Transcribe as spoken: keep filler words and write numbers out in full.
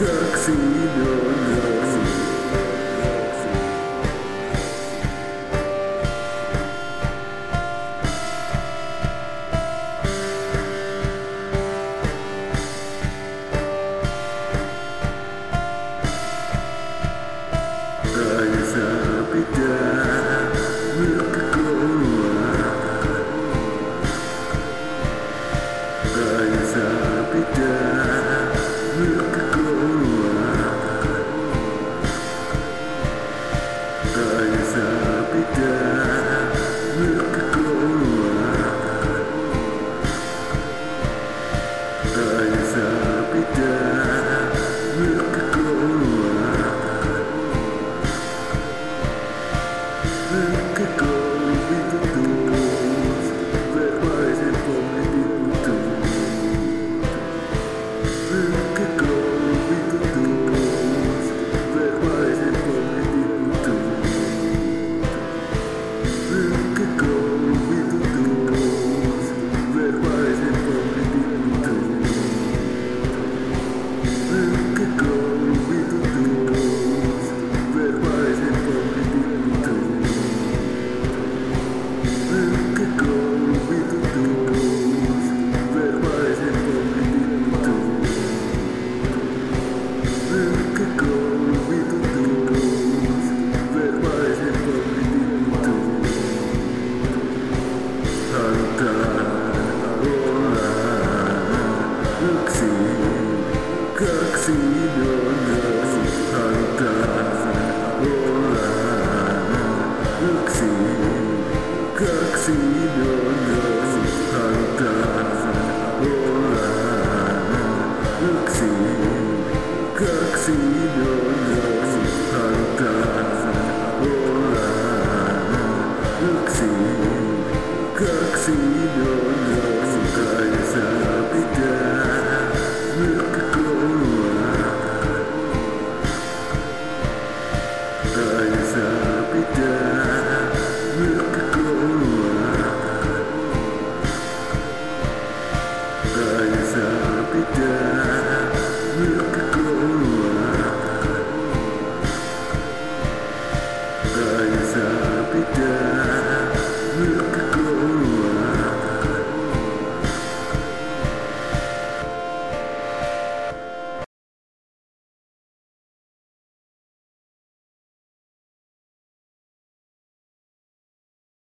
kaksi jonoa. Aina saa pitää nyrkkikoulua. Aina saa pitää nyrkkikoulua. Aina saa pitää nyrkkikoulua. Aina saa pitää nyrkkikoulua. Nyrkkikoulu vitutus, verbaisen pommi tiputus. Nyrkkikoulu vitutus, verbaisen pommi tiputus. Nyrkkikoulu vitutus, verbaisen pommi tiputus. Nyrkkikoulu vitutus, verbaisen pommi tiputus. Nyrkkikoulu vitutus, verbaisen pommi tiputus. Nyrkkikoulu vitutus, verbaisen pommi tiputus. Halutaan olla yksi, kaksi jonoa. Halutaan olla yksi, kaksi jonoa. Halutaan olla yksi, kaksi jonoa. Halutaan olla yksi, kaksi jonoa. Aina saa pitää nyrkkikoulua. Aina saa pitää nyrkkikoulua. Aina saa pitää nyrkkikoulua. Aina saa pitää